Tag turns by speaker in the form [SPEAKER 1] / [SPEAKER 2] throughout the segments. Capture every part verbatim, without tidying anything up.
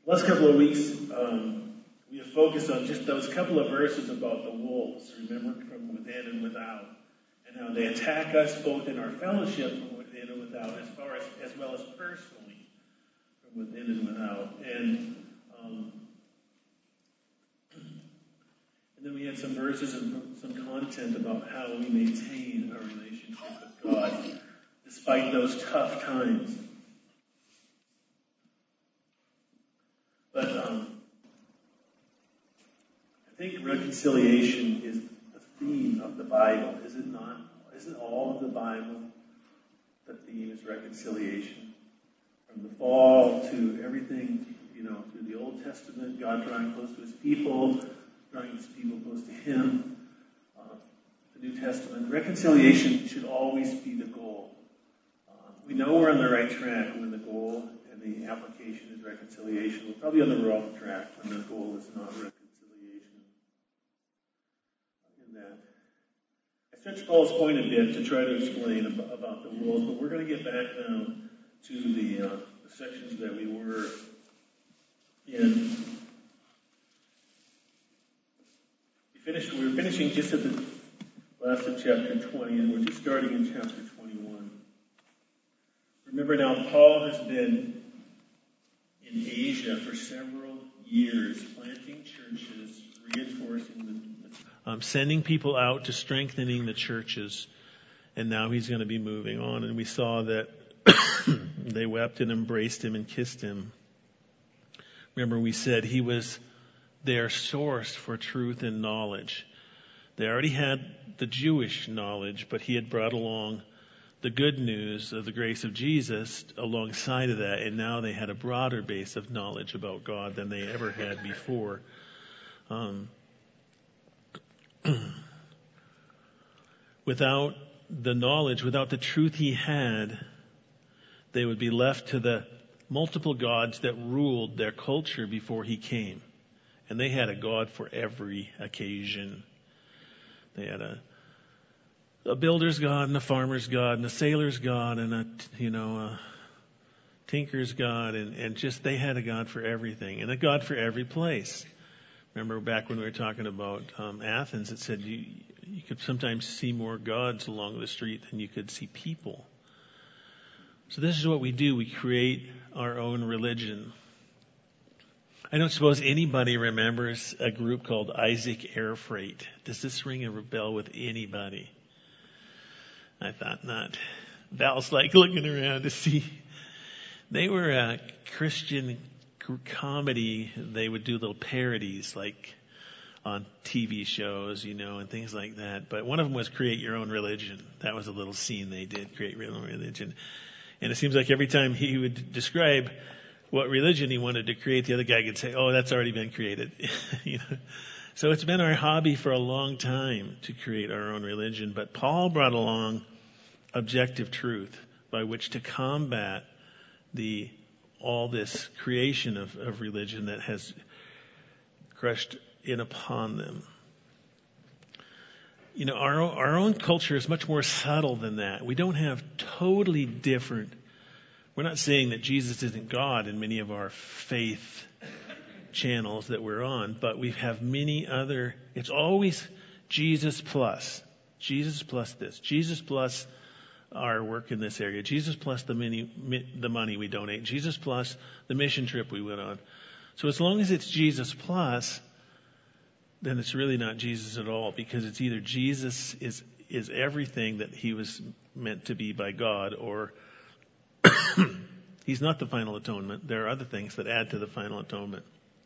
[SPEAKER 1] Last couple of weeks, um, we have focused on just those couple of verses about the wolves, remember, from within and without, and how they attack us both in our fellowship from within and without, as far as as well as personally from within and without. And um, and then we had some verses and some content about how we maintain our relationship with God despite those tough times. But um, I think reconciliation is the theme of the Bible, is it not? Isn't all of the Bible the theme is reconciliation? From the fall to everything, you know, through the Old Testament, God drawing close to his people, drawing his people close to him. Uh, the New Testament, reconciliation should always be the goal. Uh, we know we're on the right track when the goal and the application is reconciliation. We're probably on the wrong track when the goal is not reconciliation. In that, I stretched Paul's point a bit to try to explain about, about the wolves, but we're going to get back now to the, uh, the sections that we were in. We finished. We were finishing just at the last of chapter twenty, and we're just starting in chapter twenty-one. Remember now, Paul has been in Asia for several years, planting churches, reinforcing the, um, sending people out to strengthening the churches, and now he's going to be moving on. And we saw that they wept and embraced him and kissed him. Remember, we said he was their source for truth and knowledge. They already had the Jewish knowledge, but he had brought along the good news of the grace of Jesus alongside of that, and now they had a broader base of knowledge about God than they ever had before. Um, without the knowledge, without the truth he had, they would be left to the multiple gods that ruled their culture before he came. And they had a God for every occasion. They had a A builder's God and a farmer's God and a sailor's God and a, you know, a tinker's God, and, and just they had a God for everything and a God for every place. Remember back when we were talking about um, Athens, it said you, you could sometimes see more gods along the street than you could see people. So this is what we do. We create our own religion. I don't suppose anybody remembers a group called Isaac Air Freight. Does this ring a bell with anybody? I thought not. Val's like looking around to see. They were a Christian comedy. They would do little parodies like on T V shows, you know, and things like that. But one of them was create your own religion. That was a little scene they did, create your own religion. And it seems like every time he would describe what religion he wanted to create, the other guy could say, oh, that's already been created. you know. So it's been our hobby for a long time to create our own religion. But Paul brought along objective truth by which to combat the all this creation of, of religion that has crushed in upon them. You know, our our own culture is much more subtle than that. We don't have totally different. We're not saying that Jesus isn't God in many of our faith channels that we're on, but we have many other, it's always Jesus plus, Jesus plus this, Jesus plus our work in this area, Jesus plus the many, the money we donate, Jesus plus the mission trip we went on. So as long as it's Jesus plus, then it's really not Jesus at all, because it's either Jesus is, is everything that he was meant to be by God, or he's not the final atonement. There are other things that add to the final atonement.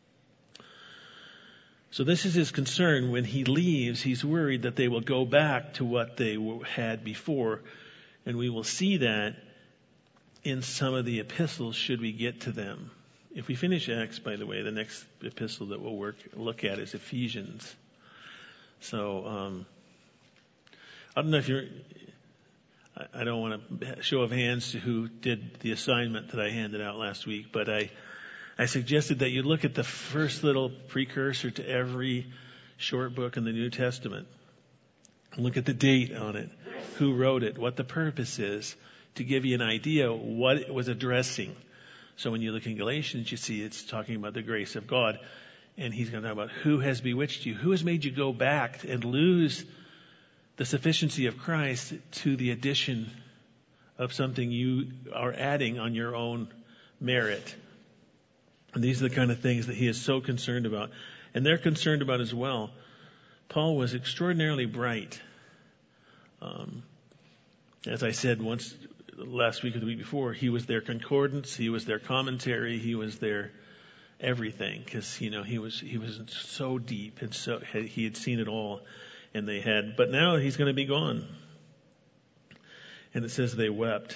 [SPEAKER 1] So this is his concern. When he leaves, he's worried that they will go back to what they had before. And we will see that in some of the epistles should we get to them. If we finish Acts, by the way, the next epistle that we'll work look at is Ephesians. So um, I don't know if you're... I don't want to show of hands to who did the assignment that I handed out last week, but I, I suggested that you look at the first little precursor to every short book in the New Testament. Look at the date on it, who wrote it, what the purpose is, to give you an idea what it was addressing. So when you look in Galatians, you see it's talking about the grace of God. And he's going to talk about who has bewitched you, who has made you go back and lose the sufficiency of Christ to the addition of something you are adding on your own merit. And these are the kind of things that he is so concerned about. And they're concerned about as well. Paul was extraordinarily bright. Um, as I said once last week or the week before, he was their concordance, he was their commentary, he was their everything, because you know he was he was so deep and so he had seen it all, and they had. But now he's going to be gone, and it says they wept.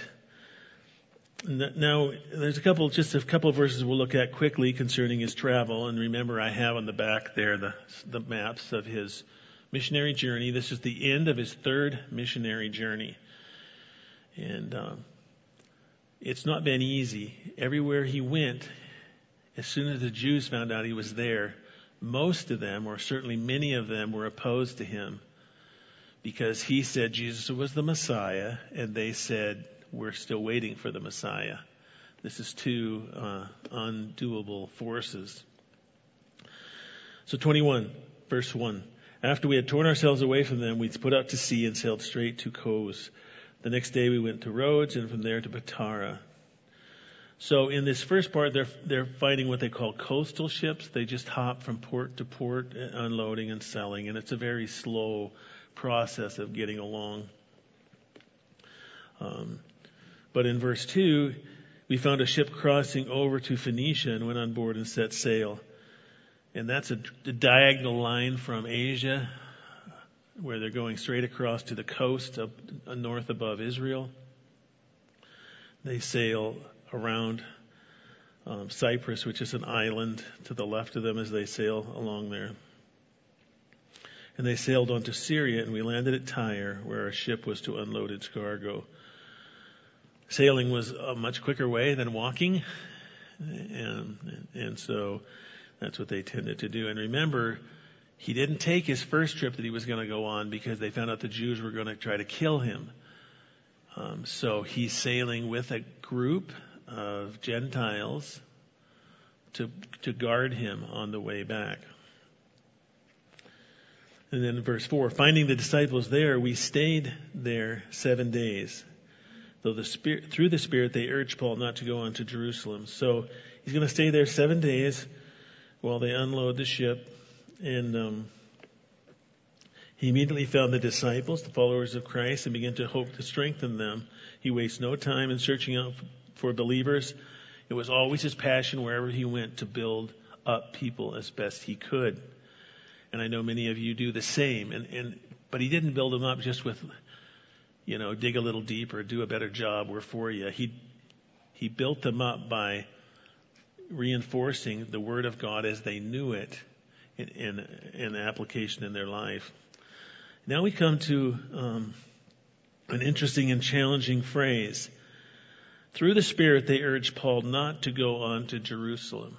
[SPEAKER 1] Now there's a couple, just a couple of verses we'll look at quickly concerning his travel. And remember, I have on the back there the the maps of his missionary journey. This is the end of his third missionary journey. And um, it's not been easy. Everywhere he went, as soon as the Jews found out he was there, most of them, or certainly many of them, were opposed to him because he said Jesus was the Messiah, and they said, we're still waiting for the Messiah. This is two uh, undoable forces. So twenty-one, verse one. After we had torn ourselves away from them, we put out to sea and sailed straight to Kos. The next day we went to Rhodes, and from there to Patara. So in this first part, they're they're finding what they call coastal ships. They just hop from port to port, unloading and selling, and it's a very slow process of getting along. Um, but in verse two, we found a ship crossing over to Phoenicia and went on board and set sail. And that's a, a diagonal line from Asia, where they're going straight across to the coast up north above Israel. They sail around um, Cyprus, which is an island to the left of them as they sail along there. And they sailed on to Syria, and we landed at Tyre, where our ship was to unload its cargo. Sailing was a much quicker way than walking, and, and so that's what they tended to do. And remember, he didn't take his first trip that he was going to go on because they found out the Jews were going to try to kill him. Um, so he's sailing with a group of Gentiles to to guard him on the way back. And then verse four, finding the disciples there, we stayed there seven days. Though the Spirit, through the Spirit, they urged Paul not to go on to Jerusalem. So he's going to stay there seven days while they unload the ship. And um, he immediately found the disciples, the followers of Christ, and began to hope to strengthen them. He wastes no time in searching out for believers. It was always his passion wherever he went to build up people as best he could. And I know many of you do the same. And, and but he didn't build them up just with, you know, dig a little deeper, do a better job, we're for you. He he built them up by reinforcing the Word of God as they knew it in, in, in application in their life. Now we come to um, an interesting and challenging phrase. Through the Spirit, they urged Paul not to go on to Jerusalem.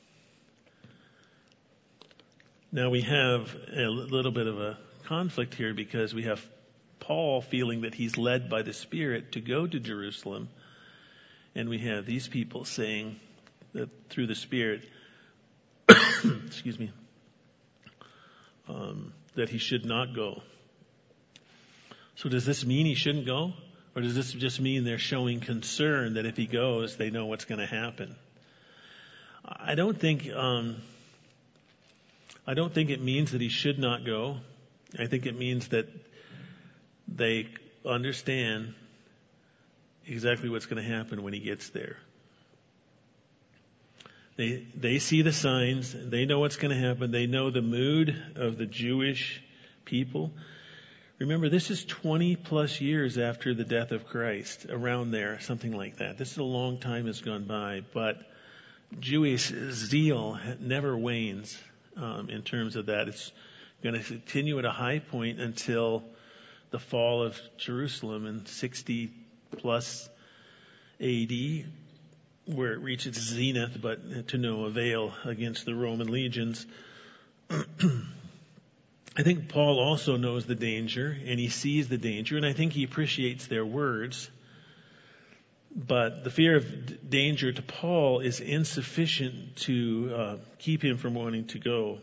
[SPEAKER 1] Now we have a little bit of a conflict here because we have Paul feeling that he's led by the Spirit to go to Jerusalem. And we have these people saying that through the Spirit, excuse me, um, that he should not go. So does this mean he shouldn't go? Or does this just mean they're showing concern that if he goes, they know what's going to happen? I don't think, um, I don't think it means that he should not go. I think it means that they understand exactly what's going to happen when he gets there. They they see the signs. They know what's going to happen. They know the mood of the Jewish people. Remember, this is twenty plus years after the death of Christ, around there, something like that. This is a long time has gone by, but Jewish zeal never wanes um, in terms of that. It's going to continue at a high point until the fall of Jerusalem in sixty plus A D, where it reaches zenith, but to no avail against the Roman legions. I think Paul also knows the danger, and he sees the danger, and I think he appreciates their words. But the fear of d- danger to Paul is insufficient to uh, keep him from wanting to go.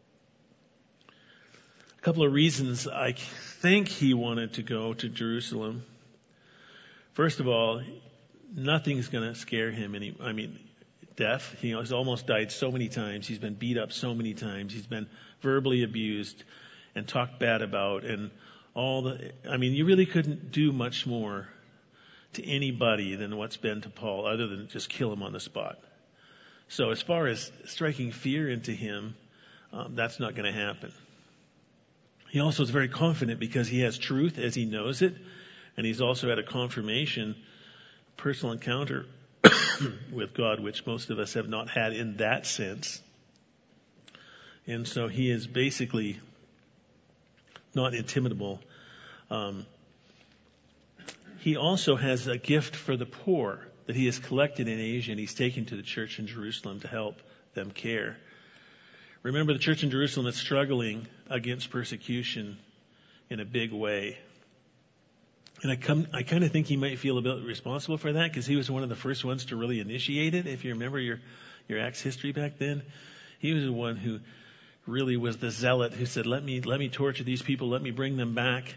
[SPEAKER 1] A couple of reasons I think he wanted to go to Jerusalem. First of all, nothing's going to scare him any. I mean, death. He has almost died so many times. He's been beat up so many times. He's been verbally abused and talked bad about, and all the. I mean, you really couldn't do much more to anybody than what's been to Paul, other than just kill him on the spot. So, as far as striking fear into him, um, that's not going to happen. He also is very confident because he has truth as he knows it, and he's also had a confirmation, personal encounter with God, which most of us have not had in that sense. And so he is basically not intimidable. Um, he also has a gift for the poor that he has collected in Asia, and he's taken to the church in Jerusalem to help them care. Remember, the church in Jerusalem is struggling against persecution in a big way. And I come, I kind of think he might feel a bit responsible for that because he was one of the first ones to really initiate it. If you remember your, your Acts history back then, he was the one who really was the zealot who said, let me, let me torture these people. Let me bring them back.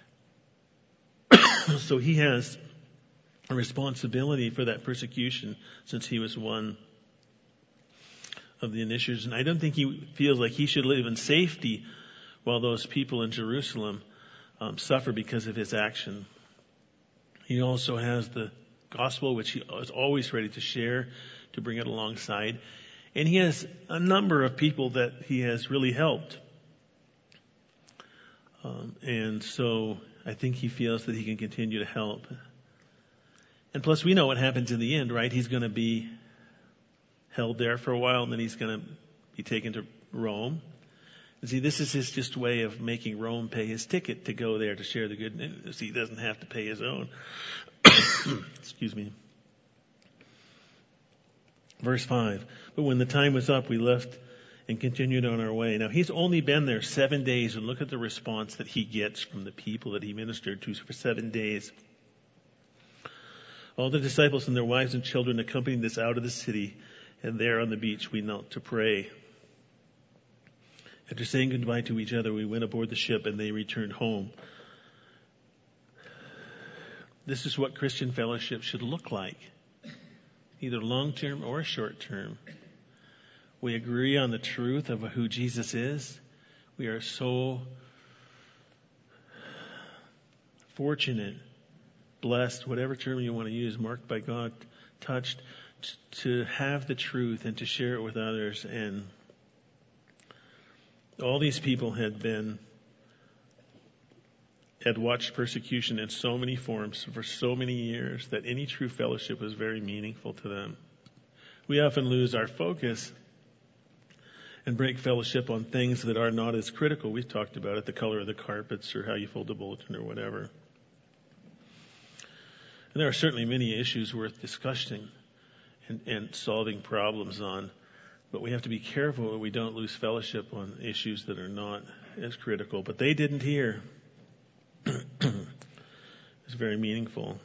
[SPEAKER 1] So he has a responsibility for that persecution since he was one of the initiators. And I don't think he feels like he should live in safety while those people in Jerusalem um, suffer because of his action. He also has the gospel, which he is always ready to share, to bring it alongside. And he has a number of people that he has really helped. Um, and so I think he feels that he can continue to help. And plus, we know what happens in the end, right? He's going to be held there for a while, and then he's going to be taken to Rome. And see, this is his just way of making Rome pay his ticket to go there to share the good news. He doesn't have to pay his own. Excuse me. Verse five. But when the time was up, we left and continued on our way. Now, he's only been there seven days, and look at the response that he gets from the people that he ministered to for seven days. All the disciples and their wives and children accompanied us out of the city, and there on the beach we knelt to pray. After saying goodbye to each other, we went aboard the ship and they returned home. This is what Christian fellowship should look like, either long-term or short-term. We agree on the truth of who Jesus is. We are so fortunate, blessed, whatever term you want to use, marked by God, touched, to have the truth and to share it with others. And all these people had been, had watched persecution in so many forms for so many years that any true fellowship was very meaningful to them. We often lose our focus and break fellowship on things that are not as critical. We've talked about it, the color of the carpets or how you fold a bulletin or whatever. And there are certainly many issues worth discussing and, and solving problems on. But we have to be careful that we don't lose fellowship on issues that are not as critical. But they didn't hear. It's very meaningful.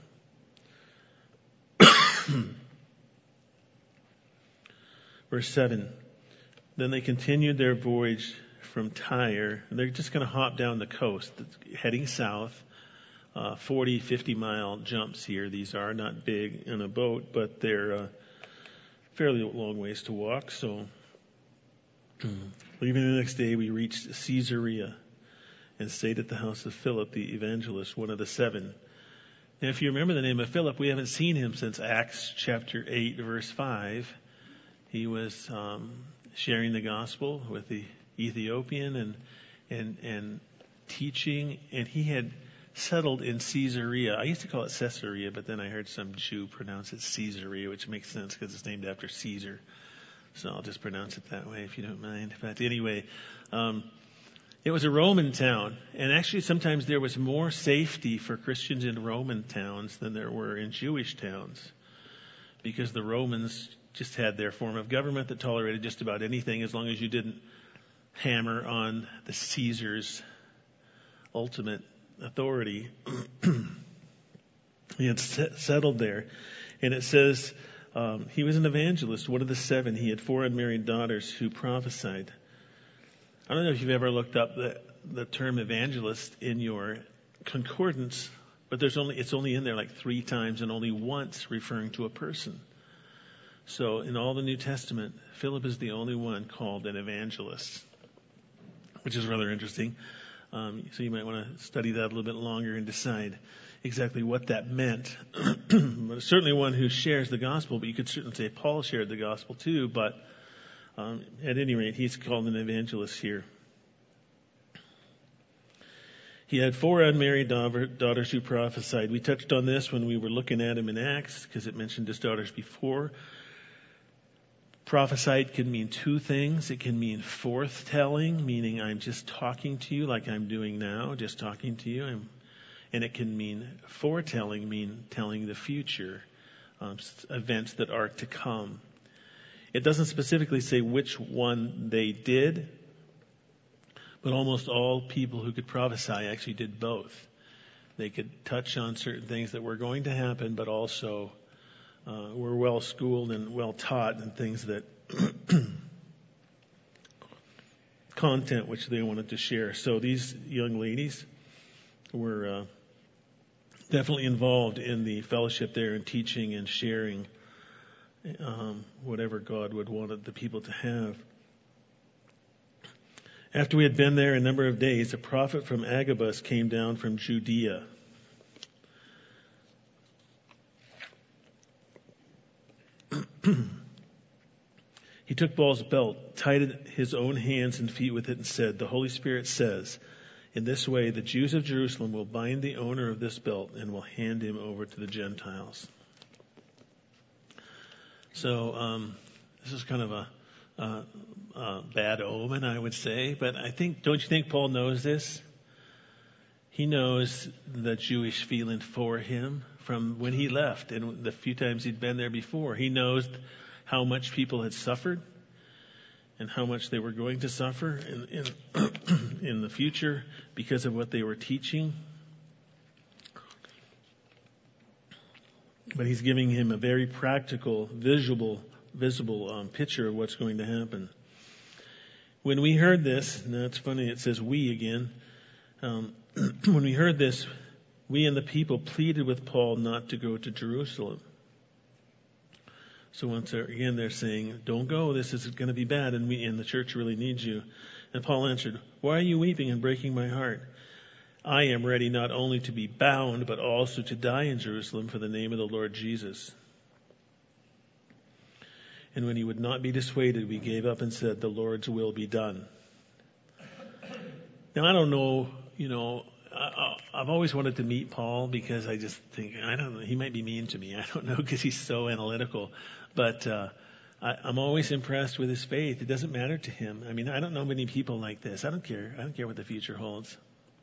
[SPEAKER 1] Verse seven. Then they continued their voyage from Tyre. They're just going to hop down the coast, heading south. Uh, forty, fifty mile jumps here. These are not big in a boat, but they're uh, fairly long ways to walk. So, leaving the next day, we reached Caesarea and stayed at the house of Philip the evangelist, one of the seven. Now, if you remember the name of Philip, we haven't seen him since Acts chapter eight, verse five. He was um, sharing the gospel with the Ethiopian and and and teaching, and he had settled in Caesarea. I used to call it Caesarea, but then I heard some Jew pronounce it Caesarea, which makes sense because it's named after Caesar. So I'll just pronounce it that way if you don't mind. But anyway, um, it was a Roman town, and actually sometimes there was more safety for Christians in Roman towns than there were in Jewish towns, because the Romans just had their form of government that tolerated just about anything as long as you didn't hammer on the Caesar's ultimate authority. He had settled there. And it says um, he was an evangelist, one of the seven. He had four unmarried daughters who prophesied. I don't know if you've ever looked up the, the term evangelist in your concordance, but there's only it's only in there like three times and only once referring to a person. So in all the New Testament, Philip is the only one called an evangelist, which is rather interesting. Um, so you might want to study that a little bit longer and decide exactly what that meant. But certainly one who shares the gospel, but you could certainly say Paul shared the gospel too, but um, at any rate, he's called an evangelist here. He had four unmarried daughters who prophesied. We touched on this when we were looking at him in Acts, because it mentioned his daughters before. Prophesied can mean two things. It can mean forthtelling, meaning I'm just talking to you like I'm doing now, just talking to you. I'm, and it can mean foretelling, mean telling the future, um, events that are to come. It doesn't specifically say which one they did, but almost all people who could prophesy actually did both. They could touch on certain things that were going to happen, but also uh, were well schooled and well taught in things that content which they wanted to share. So these young ladies were uh, definitely involved in the fellowship there and teaching and sharing um, whatever God would want the people to have. After we had been there a number of days, a prophet from Agabus came down from Judea. He took Paul's belt, tied his own hands and feet with it, and said, "The Holy Spirit says, in this way the Jews of Jerusalem will bind the owner of this belt and will hand him over to the Gentiles." So um, this is kind of a Uh, uh, bad omen, I would say. But I think, don't you think Paul knows this? He knows the Jewish feeling for him from when he left and the few times he'd been there before. He knows how much people had suffered and how much they were going to suffer in, in, in the future because of what they were teaching. But he's giving him a very practical, visible visible um, picture of what's going to happen. When we heard this, now it's funny, it says we again. Um, when we heard this, we and the people pleaded with Paul not to go to Jerusalem. So once again, they're saying, "Don't go. This is going to be bad, and we and the church really needs you." And Paul answered, "Why are you weeping and breaking my heart? I am ready not only to be bound, but also to die in Jerusalem for the name of the Lord Jesus." And when he would not be dissuaded, we gave up and said, "The Lord's will be done." Now, I don't know, you know, I, I've always wanted to meet Paul because I just think, I don't know, he might be mean to me. I don't know, because he's so analytical. But uh, I, I'm always impressed with his faith. It doesn't matter to him. I mean, I don't know many people like this. I don't care. I don't care what the future holds.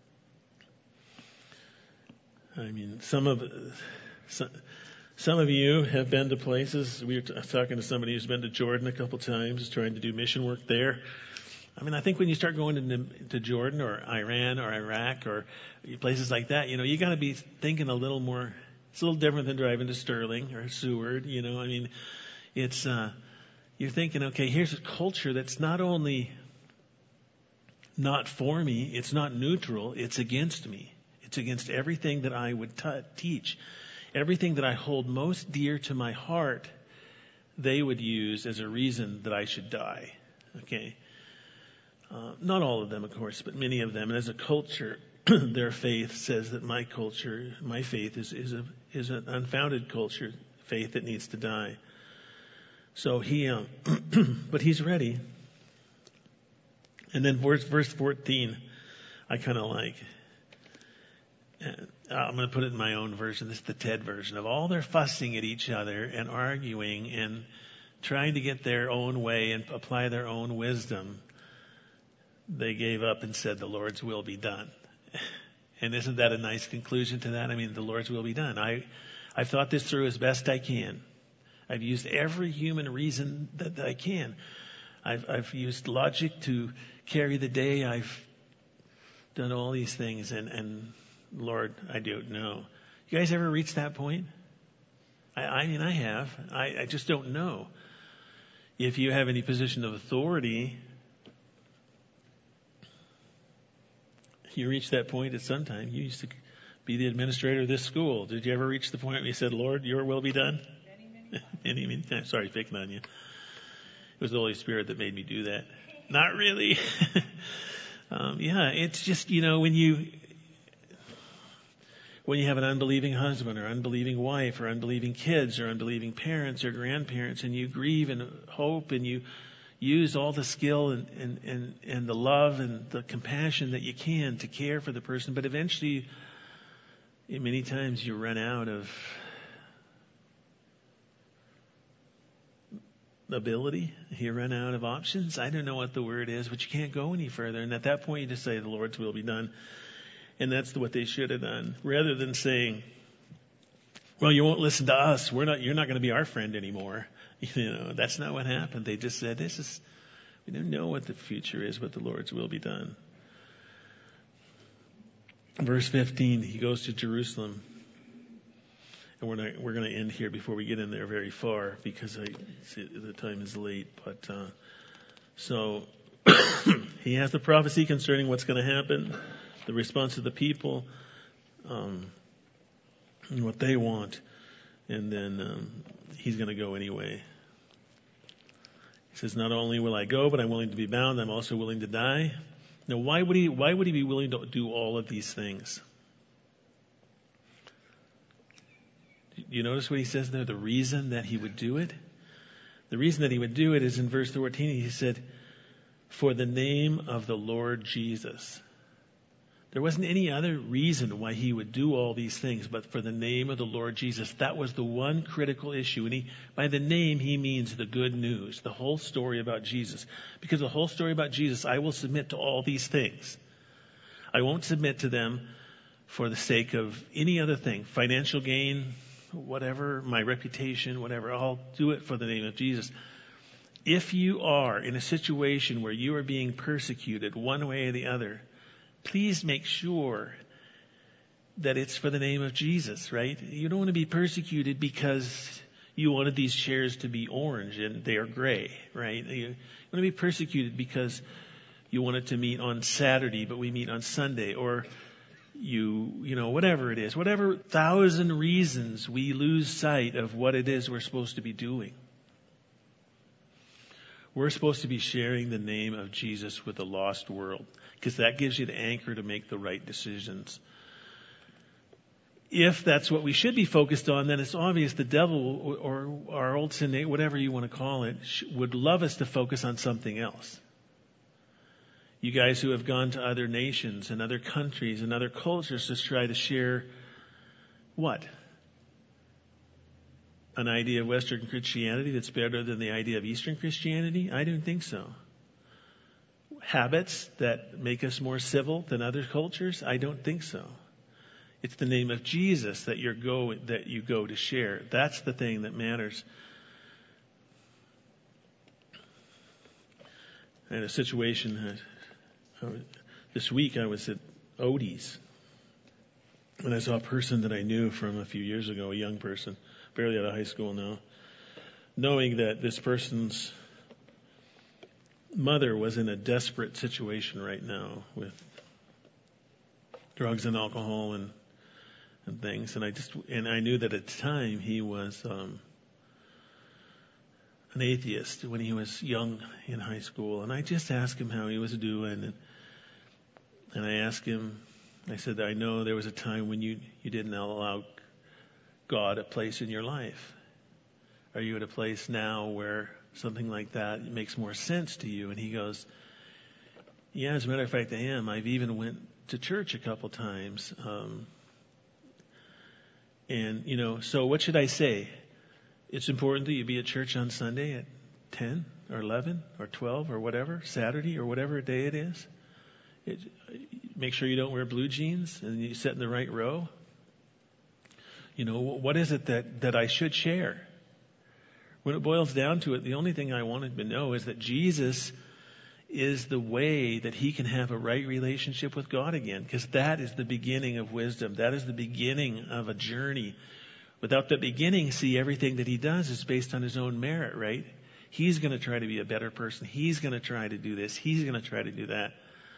[SPEAKER 1] I mean, some of... Some, Some of you have been to places. We were t- talking to somebody who's been to Jordan a couple times, trying to do mission work there. I mean, I think when you start going into to Jordan or Iran or Iraq or places like that, you know, you got to be thinking a little more. It's a little different than driving to Sterling or Seward. You know, I mean, it's uh, you're thinking, okay, here's a culture that's not only not for me, it's not neutral, it's against me. It's against everything that I would t- teach. Everything that I hold most dear to my heart, they would use as a reason that I should die. Okay? Uh, not all of them, of course, but many of them. And as a culture, their faith says that my culture, my faith is, is, a, is an unfounded culture, faith that needs to die. So he, um, but he's ready. And then verse, verse fourteen, I kind of like. I'm going to put it in my own version. This is the Ted version of all their fussing at each other and arguing and trying to get their own way and apply their own wisdom. They gave up and said, "The Lord's will be done." And isn't that a nice conclusion to that? I mean, the Lord's will be done. I, I've thought this through as best I can. I've used every human reason that, that I can. I've, I've used logic to carry the day. I've done all these things and, and Lord, I don't know. You guys ever reach that point? I, I mean, I have. I, I just don't know. If you have any position of authority, you reach that point at some time. You used to be the administrator of this school. Did you ever reach the point where you said, Lord, your will be done?
[SPEAKER 2] Many, many times.
[SPEAKER 1] Many, many times. Sorry, picking on you. It was the Holy Spirit that made me do that. Not really. um, yeah, it's just, you know, when you, when you have an unbelieving husband or unbelieving wife or unbelieving kids or unbelieving parents or grandparents, and you grieve and hope and you use all the skill and, and, and, and the love and the compassion that you can to care for the person, but eventually, many times you run out of ability. You run out of options. I don't know what the word is, but you can't go any further. And at that point, you just say, the Lord's will be done. And that's what they should have done. Rather than saying, well, you won't listen to us. We're not, you're not going to be our friend anymore. You know, that's not what happened. They just said, this is, we don't know what the future is, but the Lord's will be done. Verse fifteen, he goes to Jerusalem. And we're not, we're going to end here before we get in there very far because I see the time is late. But, uh, so he has the prophecy concerning what's going to happen, the response of the people, um, and what they want. And then, um, he's going to go anyway. He says, not only will I go, but I'm willing to be bound. I'm also willing to die. Now, why would he, why would he be willing to do all of these things? You notice what he says there? The reason that he would do it? The reason that he would do it is in verse fourteen. He said, for the name of the Lord Jesus. There wasn't any other reason why he would do all these things, but for the name of the Lord Jesus. That was the one critical issue. And he, by the name, he means the good news, the whole story about Jesus. Because the whole story about Jesus, I will submit to all these things. I won't submit to them for the sake of any other thing, financial gain, whatever, my reputation, whatever. I'll do it for the name of Jesus. If you are in a situation where you are being persecuted one way or the other, please make sure that it's for the name of Jesus, right? You don't want to be persecuted because you wanted these chairs to be orange and they are gray, right? You want to be persecuted because you wanted to meet on Saturday, but we meet on Sunday, or you, you know, whatever it is, whatever thousand reasons we lose sight of what it is we're supposed to be doing. We're supposed to be sharing the name of Jesus with the lost world, because that gives you the anchor to make the right decisions. If that's what we should be focused on, then it's obvious the devil, or our old sin, whatever you want to call it, would love us to focus on something else. You guys who have gone to other nations and other countries and other cultures to try to share what? An idea of Western Christianity that's better than the idea of Eastern Christianity? I don't think so. Habits that make us more civil than other cultures? I don't think so. It's the name of Jesus that you go that you go to share. That's the thing that matters. I had a situation uh, this week. I was at Odie's, and I saw a person that I knew from a few years ago, a young person, barely out of high school now, knowing that this person's mother was in a desperate situation right now with drugs and alcohol and and things. And I just and I knew that at the time he was um, an atheist when he was young in high school. And I just asked him how he was doing, and and I asked him. I said, I know there was a time when you you didn't allow God a place in your life. Are you at a place now where something like that makes more sense to you? And he goes, yeah, as a matter of fact, I am. I've even went to church a couple times. Um, and, you know, so what should I say? It's important that you be at church on Sunday at ten or eleven or twelve or whatever, Saturday or whatever day it is. It, make sure you don't wear blue jeans and you sit in the right row. You know, what is it that, that I should share? When it boils down to it, the only thing I wanted to know is that Jesus is the way that he can have a right relationship with God again, because that is the beginning of wisdom. That is the beginning of a journey Without the beginning, see, everything that he does is based on his own merit, right? He's going to try to be a better person. He's going to try to do this. He's going to try to do that.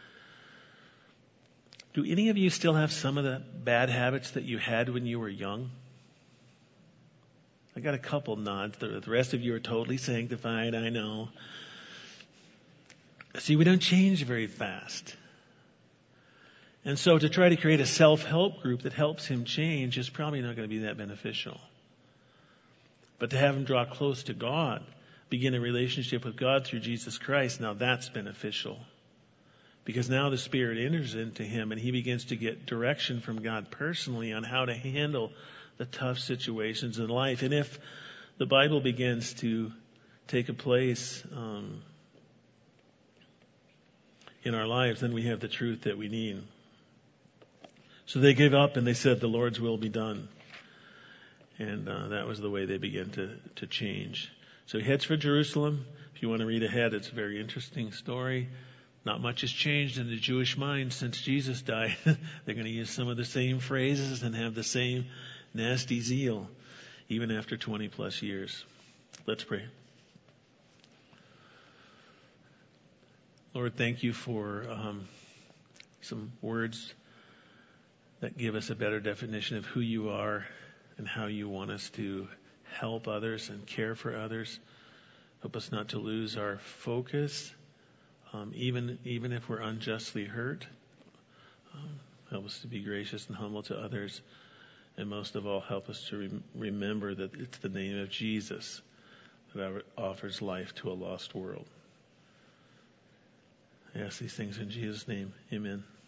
[SPEAKER 1] Do any of you still have some of the bad habits that you had when you were young? I got a couple nods. The rest of you are totally sanctified, I know. See, we don't change very fast. And so to try to create a self-help group that helps him change is probably not going to be that beneficial. But to have him draw close to God, begin a relationship with God through Jesus Christ, now that's beneficial. Because now the Spirit enters into him and he begins to get direction from God personally on how to handle the tough situations in life. And if the Bible begins to take a place um, in our lives, then we have the truth that we need. So they gave up and they said, the Lord's will be done. And uh, that was the way they began to, to change. So he heads for Jerusalem. If you want to read ahead, it's a very interesting story. Not much has changed in the Jewish mind since Jesus died. They're going to use some of the same phrases and have the same nasty zeal, even after twenty plus years. Let's pray. Lord, thank you for um, some words that give us a better definition of who you are and how you want us to help others and care for others. Help us not to lose our focus, um, even even if we're unjustly hurt. Um, help us to be gracious and humble to others. And most of all, help us to re- remember that it's the name of Jesus that offers life to a lost world. I ask these things in Jesus' name. Amen.